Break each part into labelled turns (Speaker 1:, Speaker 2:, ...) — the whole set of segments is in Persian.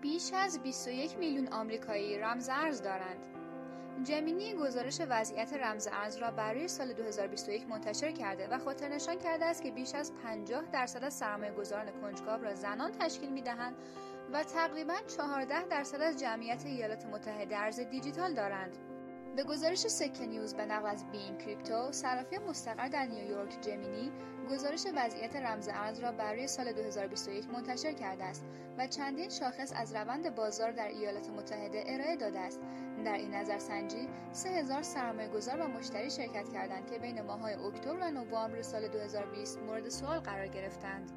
Speaker 1: بیش از 21 میلیون آمریکایی رمز ارز دارند. جمینی گزارش وضعیت رمز ارز را برای سال 2021 منتشر کرده و خاطرنشان کرده است که بیش از 50% از سرمایه‌گذاران کنجکاو را زنان تشکیل می‌دهند و تقریباً 14% از جمعیت ایالات متحده ارز دیجیتال دارند. به گزارش سکه نیوز به نقل از بین کریپتو، صرافی مستقر در نیویورک جمینی گزارش وضعیت رمز ارز را برای سال 2021 منتشر کرده است و چندین شاخص از روند بازار در ایالات متحده ارائه داده است. در این نظرسنجی 3000 سرمایه‌گذار و مشتری شرکت کردند که بین ماه‌های اکتبر و نوامبر سال 2020 مورد سوال قرار گرفتند.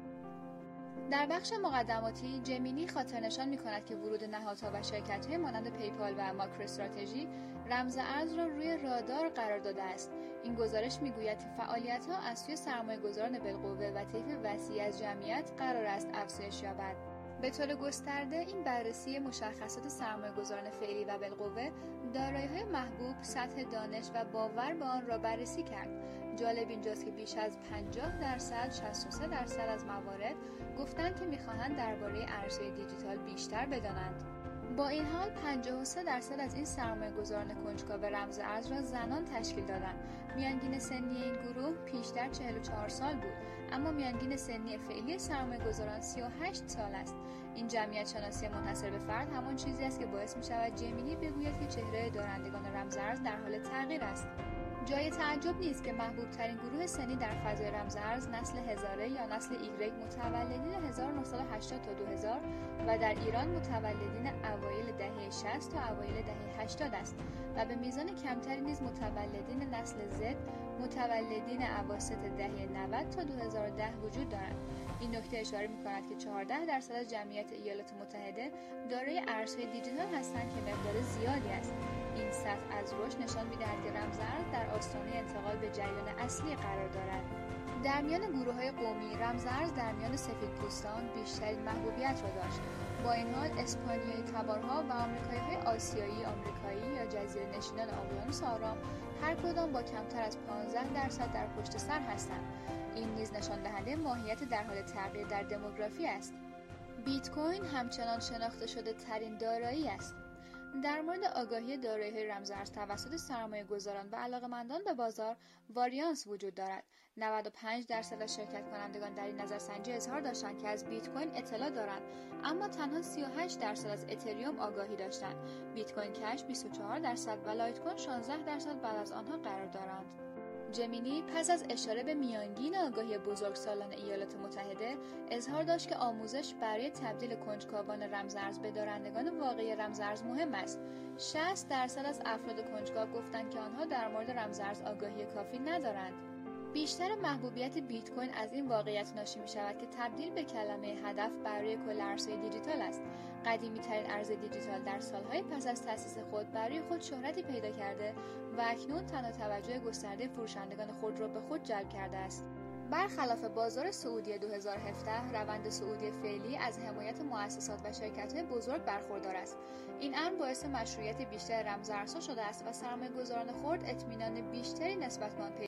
Speaker 1: در بخش مقدماتی، جمینی خاطرنشان می‌کند که ورود نهادها و شرکت‌های مانند پیپال و ماکروستراتژی رمز ارز را روی رادار قرار داده است. این گزارش می‌گوید که فعالیت‌ها از سوی سرمایه‌گذاران بالقوه و طیف وسیعی از جمعیت قرار است افزایش یابد. به طور گسترده این بررسی مشخصات سرمایه‌گذاران فعلی و بالقوه، دارایی‌های محبوب، سطح دانش و باور به آن را بررسی کرد. جالب اینجاست که بیش از 50%، 63% از موارد گفتند که می‌خواهند درباره ارزهای دیجیتال بیشتر بدانند. با این حال 53% از این سرمایه‌گذاران کنجکاو رمز ارز را زنان تشکیل دادند. میانگین سنی این گروه پیشتر 44 سال بود، اما میانگین سنی فعلی سرمایه‌گذاران 38 سال است. این جمعیت شناسی منحصر به فرد همان چیزی است که باعث می‌شود جمینی بگوید که چهره دارندگان رمز ارز در حال تغییر است. جای تعجب نیست که محبوب ترین گروه سنی در فضای رمز ارز نسل هزاره یا نسل ایگرگ متولدین 1980 تا 2000 و در ایران متولدین اوایل دهه 60 تا اوایل دهه 80 است و به میزان کمتری نیز متولدین نسل زد متولدین اواسط دهه 90 تا 2010 وجود دارند. این نکته اشاره می‌کند که 14% از جمعیت ایالات متحده دارای ارزهای دیجیتال هستند که مقدار زیادی است. این سطح از رشد نشان می‌دهد که رمز ارز در آستانه انتقال به جریان اصلی قرار دارد. در میان گروه‌های قومی، رمز ارز در میان سفیدپوستان بیشترین محبوبیت را داشت. با این حال اسپانیایی تبارها و آمریکایی‌های آسیایی آمریکایی یا جزیره‌نشینان اقیانوس آرام هر کدام با کمتر از 15% در پشت سر هستند. این نیز نشان دهنده ماهیت در حال تغییر در دموگرافی است. بیت کوین همچنان شناخته شده ترین دارایی است. در مورد آگاهی دارایی‌های رمز ارز توسط سرمایه‌گذاران و علاقه‌مندان به بازار واریانس وجود دارد. 95% از شرکت کنندگان در این نظرسنجی اظهار داشتند که از بیت کوین اطلاع دارند، اما تنها 38% از اتریوم آگاهی داشتند. بیت کوین کش 24% و لایت کوین 16% بعد از آنها قرار دارند. جمینی پس از اشاره به میانگین آگاهی بزرگسالان ایالات متحده اظهار داشت که آموزش برای تبدیل کنجکاوان رمز ارز به دارندگان واقعی رمز ارز مهم است. 60% از افراد کنجکاو گفتند که آنها در مورد رمز ارز آگاهی کافی ندارند. بیشتر محبوبیت بیت کوین از این واقعیت ناشی می شود که تبدیل به کلمه هدف برای کل ارزهای دیجیتال است. قدیمی ترین ارز دیجیتال در سالهای پس از تأسیس خود برای خود شهرتی پیدا کرده و اکنون تنها توجه گسترده فروشندگان خود را به خود جلب کرده است. برخلاف بازار سعودی 2017، روند سعودی فعلی از حمایت مؤسسات و شرکت‌های بزرگ برخوردار است. این امر باعث مشروعیت بیشتر رمز ارزها شده است و سرمایه‌گذاران خرد اطمینان بیشتری نسبت به آن